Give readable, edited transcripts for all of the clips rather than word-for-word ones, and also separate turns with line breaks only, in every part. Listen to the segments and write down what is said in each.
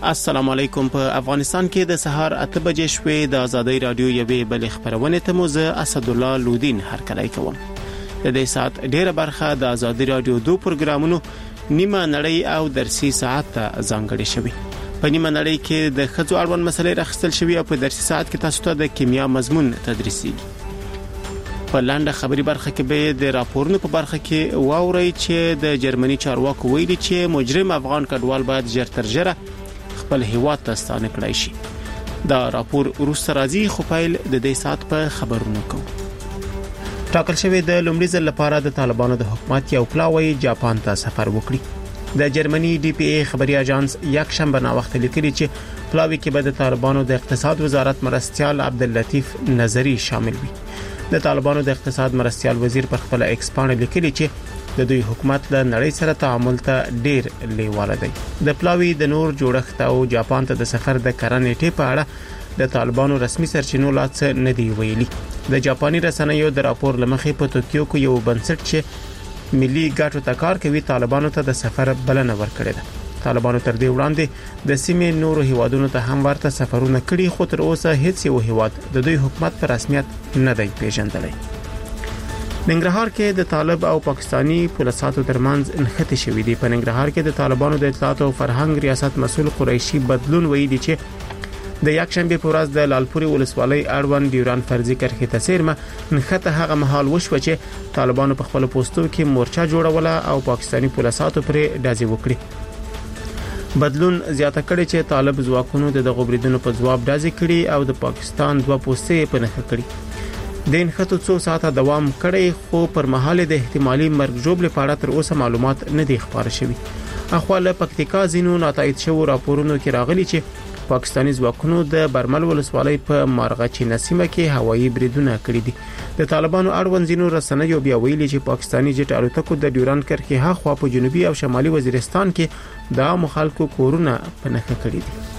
السلام علیکم. په افغانستان کې د سهار 8 بجې شوې د آزادۍ رادیو یوې بلې خبرونه ته موزه اسد الله لودین هرکلی کوم. د دې سات ډیره برخه د آزادۍ رادیو 2 پروګرامونو نیمه نړۍ او درسي ساعت ته ځانګړې شوی. په نیمه نړۍ کې د خځو اړوند مسلې راخستل شوی او په درسي ساعت کې تاسو ته د کیمیا مضمون تدریسي. په لاندې خبري برخه کې به د راپورونو په برخه کې واوري چې د جرمني چارواکو ویلي چې مجرم افغان کډوال باید ژر تر ژره خپل هیواد ته ستانه کړای شي. دا راپور روسي راځي خو فایل د دې سات په خبرونو کوم. ټاکل شوی د لومړي ځل لپاره د طالبانو د حکومت یو پلاوی جاپان ته سفر وکړي. د جرمني ډي پی ای خبري اژانس یک شنبه نا وخت لیکلي چې پلاوی کې به د طالبانو د اقتصاد وزارت مرستيال عبداللطیف نظری شامل وي. د طالبانو د اقتصاد مرستيال وزیر پر خپل ایکس باندې لیکلي چې د دوی حکومت له نړۍ سره تعامل ته ډیر لیواله دی. د پلاوی د نور جوړښت او جاپان ته د سفر د کرنې په اړه د طالبانو رسمي سرچینو لاڅ نه دی ویلي. د جاپاني رسنیو د راپور لمخې په توکیو کې یو بنسټ چې ملي ګټو ته کار کوي طالبانو ته د سفر بلنه ورکړې ده. طالبانو تر دې وړاندې د سیمې نورو هیوادونو ته هم ورته سفرونه کړي خو تر اوسه هیڅ یو هیواد د دوی حکومت په رسمیت نه دی پیژندلی. ننګرهار کې د طالب او پاکستانی پولیساتو ترمنځ انخته شوې دي. په ننګرهار کې د طالبانو د اطلاعات او فرهنګ ریاست مسؤل قریشي بدلون ویلي چې د یک شنبه په ورځ د لالپوري ولسوالۍ اړوند ډیوران فرضي کرښې ته سیرمه انخته هغه مهال وشو چې طالبانو په خپل پوسټو کې مورچا جوړوله او پاکستانی پولیساتو پرې ډازې وکړي. بدلون زیاته کړي چې طالب ځواکونو د غوبریدونو په جواب ډازې کړي او د پاکستان دوه پوسټې په نخښه کړي. د انخته څو ساعته دوام کړي خو پر مهال د احتمالي مرګ ژوبل په اړه تر اوسه معلومات نه دي خبر شوي. اخواله پکتیکا زینو ناتایید شو راپورونو کې راغلي چې پاکستانی ځواکونو د برمل ولسوالۍ په مارغچی نسیمه کې هوایي بریدونه کړي دي. د طالبانو اړوند زینو رسنیو بیا ویلي چې پاکستانی جټ الوتکو د ډیوران کرښې هاخوا په جنوبي او شمالي وزیرستان کې د عام خلکو کورونه په نښه کړي دي.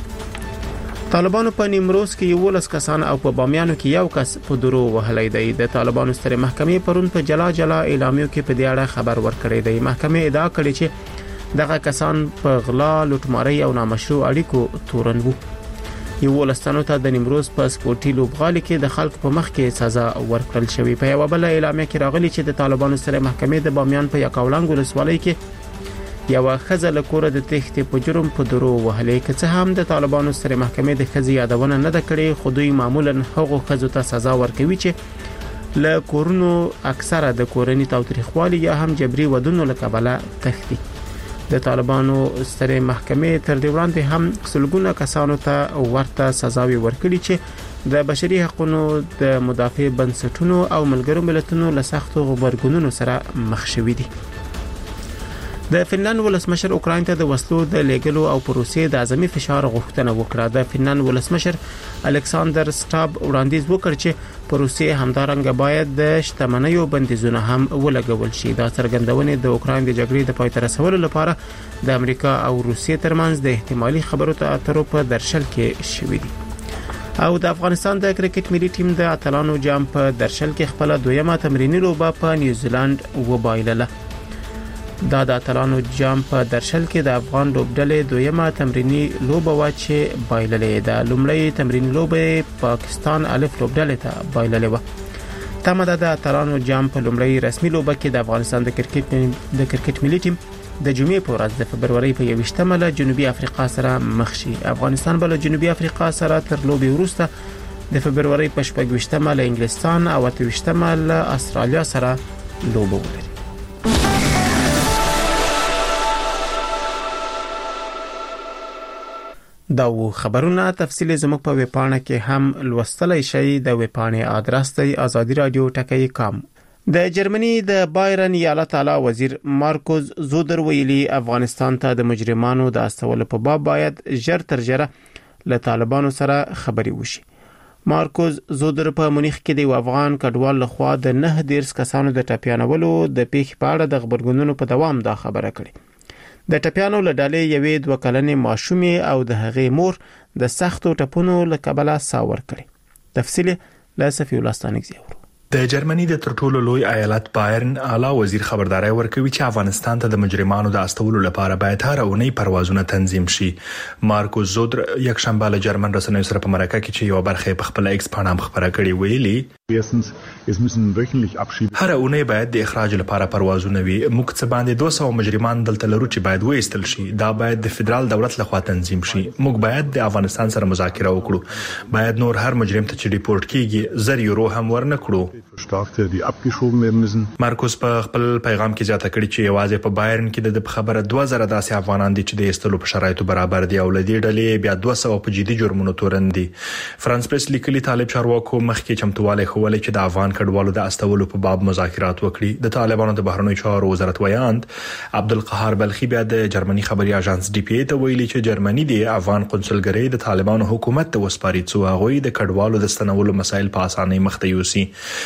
طالبانو په نیمروز کې 11 کسان او په بامیانو کې یو کس په درو وهلی دی. د طالبانو ستر محکمې پرون په جلا اعلامیو کې په دې اړه خبر ورکړی دی. محکمې ادعا کړې چې دغه کسان په غلا، لوټمارۍ او نامشروع اړیکو تورن وو. 11 تنو ته د نیمروز په سپورټي لوبغالي کې د خلکو په مخ کې سزا ورکړل شوې. په یو بل اعلامیه کې راغلي چې د طالبانو ستر محکمې د بامیان په یکاولنګ ولسوالۍ کې یو خزه له کوره د تخت په جرم په درو وهلې کې څه هم د طالبانو سره محکمې د خزي یادونه نه د کړې خو دوی معمولا هغه خزو ته سزا ورکوي چې له کورونو اکثره د کورنۍ تاوتریخوالي یا هم جبري ودونو له کبله تختی. د طالبانو سره محکمې تر دې وړاندې هم سلګونه کسانو ته ورته سزاوي ورکړي چې د بشري حقوقو د مدافع بنسټونو او ملګرو ملتونو له سختو غبرګونونو سره مخ شوي دي. د فنلند ولسمشر اوکراین ته د وسلو د لیګلو او پروسې د اعظمي فشار غوښتنه وکړه. د فنلند ولسمشر الکساندر سټاب وړاندیز وکړ چې پروسې همدارنګه باید د شتمنیو بندیزونه هم ولګول شي. دا څرګندونه د اوکراین د جګړې د پای ته رسولو لپاره د امریکا او روسیې ترمنځ د احتمالي خبرو اترو په درشل کې شوې دي. او د افغانستان د کرکټ ملي ټیم د اتلانو جام په درشل کې خپل دویمه تمرینی لوبه په نیوزیلند وبایلله. دا د اتلانو جام په درشل کې د افغان لوبډلې دویمه تمرینی لوبه و چې بایللې ده. لومړی تمرینی لوبه پاکستان الف لوبډلې ته بایللې و. تمه ده د اتلانو جام په لومړی رسمي لوبه کې د افغانستان د کرکټ ملي ټیم د جمعې په ورځ د فبرवरी په 28 له جنوبي افریقا سره مخ شي. افغانستان بل جنوبي افریقا سره تر لوبې وروسته د فبرवरी په 28 له انګلستان او 28 له استرالیا سره لوبه ولري. دا و خبرونه تفصیل زموږ په ویبپاڼه کې هم لوستلای شئ. د ویبپاڼې ادرس دی azadi.radio.com. د جرمني د بایرن ایالت اعلی وزیر مارکوس زودر ویلي افغانستان ته د مجرمانو د استولو په باب باید ژر تر ژره له طالبانو سره خبري وشي. مارکوس زودر په مونیخ کې د افغان کډوال لخوا د 9 کسانو د ټاپیانولو د پیښې په اړه د خبرګونونو په دوام دا خبره کړې. د ټپیانو له ډلې یوې 2 کلنې ماشومې او د هغې مور د سختو ټپونو له کبله سا ورکړي. تفصیل له صفی الله ستانکزی.
د جرمني د تر ټولو لوی ایالت بایرن اعلی وزیر خبرداري ورکوي چې افغانستان ته د مجرمانو د استولو لپاره باید هر اونۍ پروازونه تنظیم شي. مارکو زودر یک شنبه له جرمن رسنیو سره په مرکه کې چې یو برخه په خپل ایکس پاڼه خبره کړې ویلي هر اونۍ باید د اخراج لپاره پروازونه وي. موږ څه باندې 200 مجرمان دلته لرو چې باید وایستل شي. دا باید د فدرال دولت لخوا تنظیم شي. موږ باید د افغانستان سره مذاکره وکړو. باید نور هر مجرم ته چې ریپورت کیږي 0 یورو هم ورنکړو. مارکوس په خپل پیغام کې زیاته کړې چې یوازې په بایرن کې د خبره 2000 داسې افغانان دي چې د استلو په شرایطو برابر دي او لدی ډلې بیا 200 په جدي جرمونو تورن دي. فرانس پریس لیکلي طالب چارواکو مخکې چمتواله خولې چې د افغان کډوالو د استولو په باب مذاکرات وکړي. د طالبانو د بهرنیو چارو وزارت ویاند عبدالقهار بلخي بیا د جرمني خبري اژانس ډي پی ته ویلي چې جرمني د افغان قونسلګرۍ د طالبانو حکومت ته وسپاري چې هغه د کډوالو د ستنولو مسایل په اسانۍ مخته یوسي.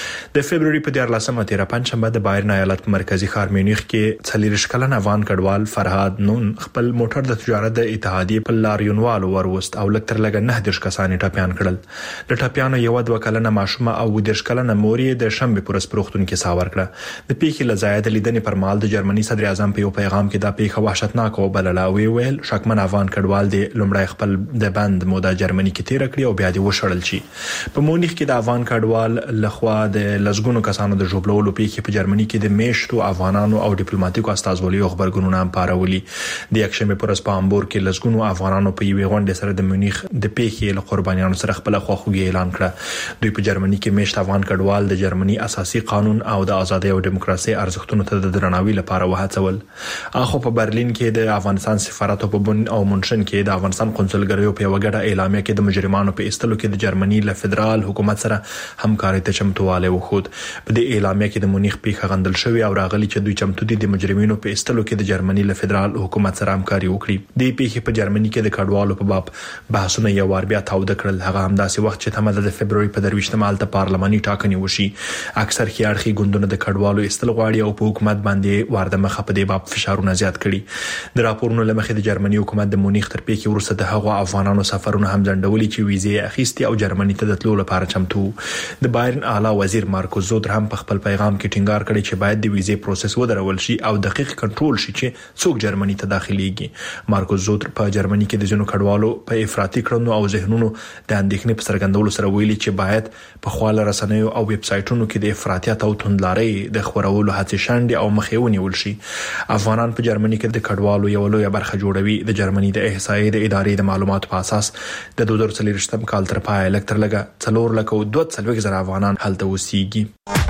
د فبرवरी په 14مه 13 شنبه د بایرن ایالت مرکزی ښار میونخ کې 40 کلن افغان کډوال فرهاد نون خپل موټر د تجارت د اتحادیې په لاریونوالو وروست او لکتر لګ 9 کسان ټاپیان کړل. د ټاپیانو یو 2 کلنه ماشومه او 10 کلنه موري د شنبه پر سپروختون کې ساور کړه. د پیښې لزاید لیدنې پر مال د جرمني صدر اعظم په یو پیغام کې دا پیښه وحشتناک او بلله ویل شکمن افغان کډوال د لومړی خپل د بند موده جرمني کې تیر کړی او بیا د وشړل شي. په مونیخ کې د افغان کډوال لخوا د لزګونو کسانو د ژوبلولو پیښې په جرمني کې د میشتو افغانانو او ډیپلوماټیکو استازولیو خبرګونونه هم پارولي. د یکشنبه پر ورځ په امبور کې لزګونو افغانانو په یوې غونډې سره د مونیخ د پیښې له قربانیانو سره خپل خواخوږي اعلان کړه. دوی په جرمني کې میشت افغان کډوال د جرمني اساسي قانون او د ازادۍ او دیموکراسي ارزښتونو ته د درناوي لپاره وهڅول. اخو په برلین کې د افغانستان سفارت په بن او منشن کې د افغانستان قونسلګریو په وګړه اعلامیه کې د مجرمانو په استلو کې د جرمني له فدرال حکومت سره همکاري ته چمتواله وخود. په دې اعلامیه کې د مونیخ پیښه غندل شوی او راغلی چې دوی چمتو دي د مجرمینو په استلو کې د جرمني له فدرال حکومت سره همکاري وکړي. د پیښې په جرمني کې د کډوالو په باب بحثونه یو وار بیا تاوده کړل. هغه هم داسې وخت چې تمه د فبرवरी په 23 مالته پارلماني ټاکنې وشي. اکثر خيارخي ګوندونه د کډوالو استل غواړي او په حکومت باندې وارده مخه په دې باب فشارونه زیات کړي. د راپورونو لمخې د جرمني حکومت د مونیخ تر پیښې وروسته د هغو افغانانو سفرونه هم ځنډولي چې ویزې اخیستي او جرمني ته د تلو لپاره چمتو. د بایرن اعلی وزیر مارکو زودر هم په خپل پیغام کې ټینګار کړی چې باید د ویزې پروسس ودرول شي او دقیق کنټرول شي چې څوک جرمني ته داخليږي. مارکو زودر په جرمني کې د ځینو کډوالو په افراطي کړنو او ذهنونو د اندېښنې په څرګندولو سره ویلي چې باید په خواله رسنیو او ویب سایټونو کې د افراطیت او توندلارۍ د خورولو هڅې شنډې او مخې ونیول شي. افغانان په جرمني کې د کډوالو یو لوی برخه جوړوي. د جرمني د احصایې د ادارې د معلوماتو په اساس د 2023 کال تر پای لکتر لګه 4,240,000 افغانان هلته اوسېږي.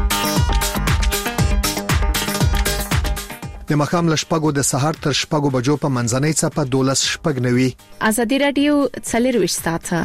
د مخام لشپګو د سحر تر شپګو بجو په منځنۍ صفه 12 شپګ نوي.
ازادي رادیو 24 ساعته.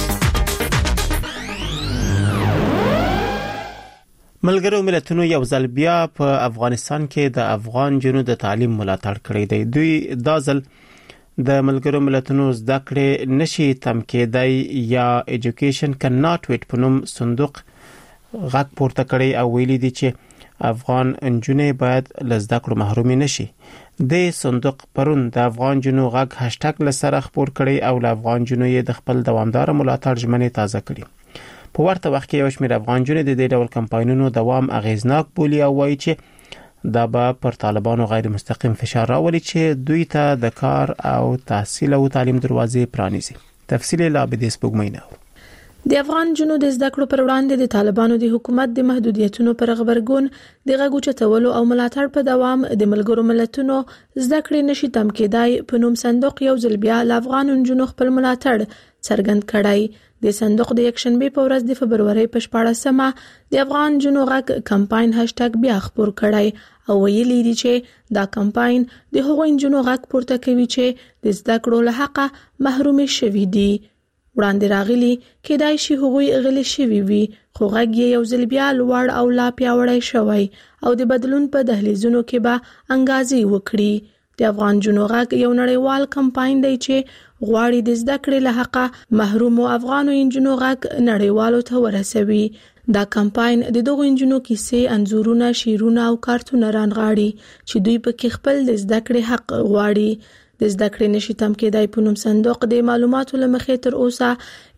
ملګرو ملتونو یو ځل بیا په افغانستان کې د افغان جنو د تعلیم ملاتړ کړی دی. دوی دا ځل د ملګرو ملتونو زده کړې نشي تم کېدای یا ایجوکیشن کانټ ویټ په نوم صندوق غږ پورته کړی او ویلي دي چې افغان انجونې باید لزده کړو محروم نشي. د صندوق پرون د افغان جنو غږ هاشټګ لسره خبر کړی او ل افغان جنو یې د خپل دوامدار ملاتړ ژمنې تازه کړي. په ورته وخت کې یو شمېر افغان جنو د دې ډول کمپاینونو دوام اغیزناک بولي او وایي چې دا به پر طالبانو غیر مستقیم فشار راولي چې دوی ته د کار او تحصیل او تعلیم دروازې پرانیزي. تفصیل لا به د سپوږمۍ
د افغان جنو د زده کړو پر وړاندې د طالبانو د حکومت د محدودیتونو پر خبرګون د غږ چتولو او ملاتړ په دوام د ملګرو ملتونو زده کړې نشي تم کېدای په نوم صندوق یو ځل بیا د افغان جنو خپل ملاتړ څرګند کړی. د صندوق د یکشنبه په ورځ د فبرवरी په 14مه د افغان جنو غږ کمپاین هاشټګ بیا خبر کړی او ویلي دي چې دا کمپاین د هغو جنو غږ پورته کوي چې د زده کړو له حقه محروم شوي دي. وړاندې راغلي کېدای شي هغوی غلي شوي وي خو غږ یې یو ځل بیا لوړ او لا پیاوړی شوی او د بدلون په دهلیزونو کې به انګازې وکړي. د افغان جنو غږ یو نړیوال کمپاین دی چې غواړي د زده کړې له حقه محروم افغانو انجونو غږ نړیوالو ته ورسوي. دا کمپاین د دغو انجونو کیسې، انځورونه، شعرونه او کارتونه رانغاړي چې دوی په کې خپل د زده کړې حق غواړي. د زده کړې نشي تم کېدای په نوم صندوق د معلوماتو لمخې تر اوسه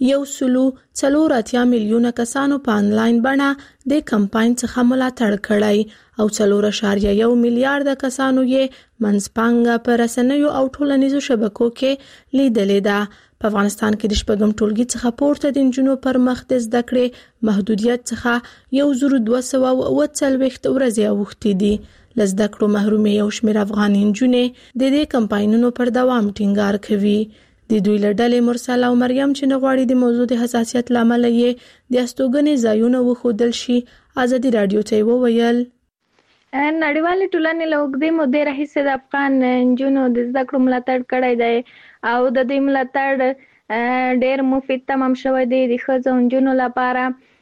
1.4 میلیونه کسانو په انلاین بڼه د کمپاین څخه ملاتړ کړی او 4.1 میلیارډ کسانو یې منځپانګه په رسنیو او ټولنیزو شبکو کې لیدلې ده. په افغانستان کې د شپږم ټولګي څخه پورته د نجونو پر مخ د زده کړې محدودیت څخه 1240 ورځې اوښتې دي. لزده کړو محرومې یو شمېر افغان نجونې د دې کمپاینونو پر دوام ټینګار کوي. د دوی له ډلې مرسل او مریم چې نغواړي د موضوع د حساسیت لامل یې د استوګنې ځایونه وښودل شي ازادي رادیو ته وویل
نړیوالې ټولنې له اوږدې مودې راهیسې د افغان نجونو د زده کړو ملاتړ کړی دی او د دې ملاتړ ډېر مفید تمام شوی دی د ښځو او نجونو لپاره.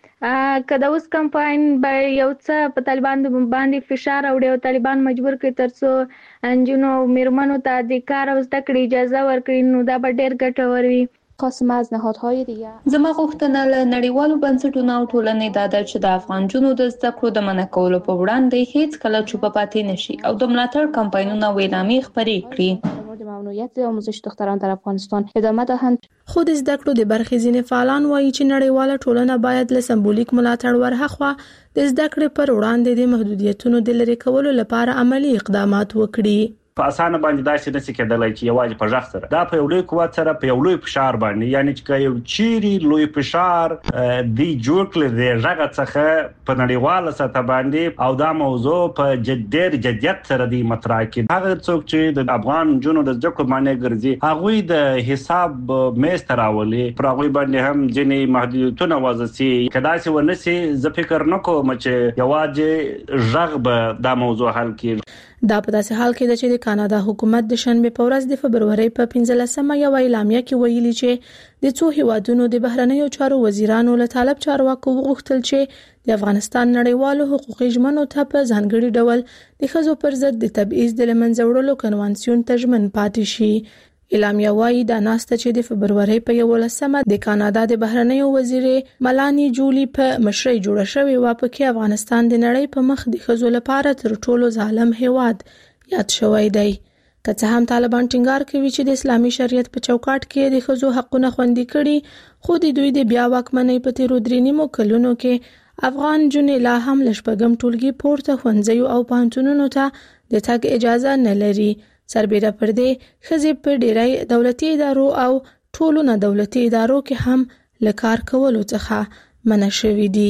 که د اوس کمپاین به یو څه په طالبان باندې فشار راوړي او طالبان مجبور کړي ترڅو نجونو او میرمنو ته د کار او زده کړې اجازه ورکړي نو دا به ډېر ګټور وي.
خاصه از نهادهای دیگه زما غوښتنه له نړیوالو بنسټونو او ټولنې دا ده چې د افغان جنونو د زده کړو د منع کولو په وړاندې هیڅ کله چوپ پاتې نشي او د ملاتړ کمپاینونه او اعلامیې خپرې کړي. د ممنوعیت آموزش دختران در افغانستان ادامه دهند.
خود زده کړو د برخې ځینې فعالان وایي چې نړیواله ټولنه باید له سمبولیک ملاتړ ورهخوا د زده کړې پر وړاندې د محدودیتونو د لرې کولو لپاره عملی اقدامات وکړي.
په اسانه باندې داسې نشي کېدلای چې یوازې په ځخ سره دا په یو لوی قوت سره په یو لوی فشار باندې یعنی چې یو چیري لوی فشار دی جوړ کړي دی ځګه څخه په نړیواله سطح باندې او دا موضوع په جديت سره دی مطرح کړي. هغه څوک چې د افغان جنونو د ځکو باندې ګرځي هغه د حساب میز تراولي پر هغه باندې هم ځینې محدودیتونه وضعي کدا چې ونسي زه فکر نکوم چې یوازې ځګ به دا موضوع حل کړي.
دا په داسې حال کې چې د کاناډا حکومت د شنبه په ورځ د فبرवरी په 15مه یو اعلامیه کې ویلي چې د څو هیوادونو د بهرنیو چارو وزیرانو له طالب چارواکو وغوښتل چې د افغانستان نړیوالو حقوقي ژمنو ته په ځانګړي ډول د ښځو پر ضد د تبعیض د لمنځه وړلو کنوانسیون ته ژمن پاتې شي. اعلامیه وايي دا ناسته چې د فبرवरी په 11مه د کاناډا د بهرنیو وزیرې ملانی جولی په مشرۍ جوړه شوې و په کې افغانستان د نړۍ په مخ د ښځو لپاره تر ټولو ظالم هیواد یاد شوی دی. که څه هم طالبان ټینګار کوي چې د اسلامي شریعت په چوکاټ کې د ښځو حقونه خوندي کړي خو د دوی د بیا واکمنۍ په تیرو 3 کلونو کې افغان جنې لا هم له شپږم ټولګي پورته ښوونځیو او پوهنتونونو ته د تګ اجازه نه لري. سربېره پر دې ښځې په ډېری دولتي ادارو او ټولو نه دولتي ادارو کې هم له کار کولو څخه منع شوي دي.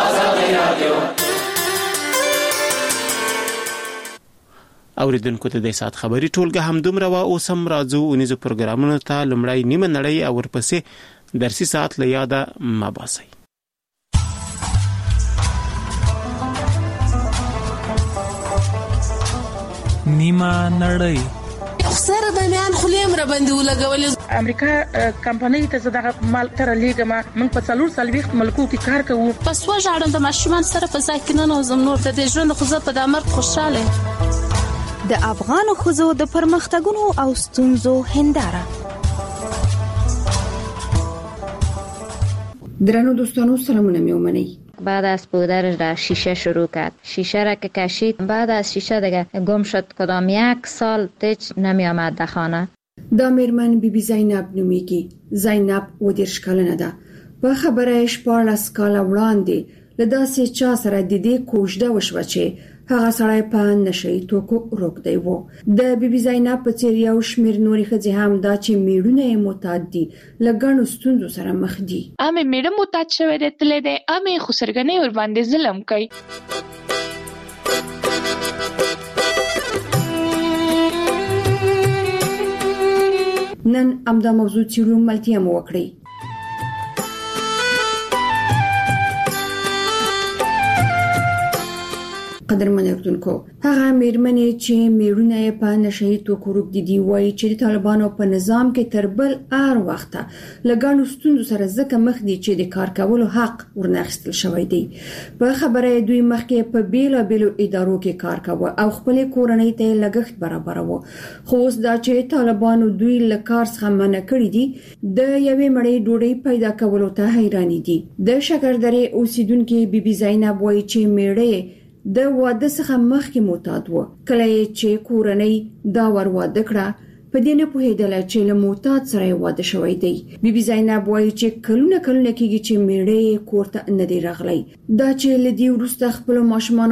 اوریدونکو ته د سات خبري ټولګه هم دومره وا اوس هم راځو ونیزو پروګرامونو ته لمړی نیمه نړۍ او ورپسې درسي سات له یاده مباسي.
نیمه نړۍ
سره د میان خلیم را باندې ولګول
امریکا کمپنۍ ته زړه مال تر لیګما موږ په 440 ملکو کې کار کوو.
پس وژاړم د ماشومان سره په ځای کې نه نوزم نور د ژوند خو زه په دامر خوشاله.
د افغان خزو د پرمختګونو او ستونزو هنداره.
درنو دوستانو سلامونه میومنی.
بعد از پودرش را شیشه شروع کرد. شیشه را که کشید بعد از شیشه دیگه گم شد. کدام 1 سال تیچ نمی آمد در خانه.
دا میرمن بی زینب نومیگی. زینب و دیرش کلنه ده. با خبرش 14 کال وړاندې لداسې چا سره د دې کوژده وشوه چې هغه سړی په نشي توکو روکدی وو. د بیبي زینب په څیر یو شمیر نورې ښځې هم دا چې میړونه متعدي لګڼو ستونزو سره مخ دي.
امه میړه متعد شوی دی تللی دی امه خو سرګنې ور باندې ظلم کوي.
نن امدا موضوع چیرو ملتیا مو وکړي. قدرمن اردوونکو هغه میرمنې چې میړونه په نشي توکو روکدي دی وایي چې د طالبانو په نظام کې تر بل هر وخت لګڼو ستونزو سره ځکه مخ دي چې د کار کولو حق ورنغستل شوی دی. په خبره دوی مخکې په بیلو ادارو کې کار کاوه او خپل کورنۍ ته لګښت برابرو. خو اوس دا چې طالبانو دوی له کار څخه منع کړی دي د یوې مړۍ ډوډۍ پیدا کولو ته حیران دي. د شکردرې اوسیدونکو بیبي زینب وایي چې میړه د واده څخه مخکې معتاد و. کله چې کورنۍ دا ور واده کړه په دې نه پوهیدله چې له معتاد سره واده شوی دی. بیبي زینب وایي چې کلونه کیږي چې میړه یې کور ته نه دی راغلی. دا چې لدی ورسته خپل ماشومان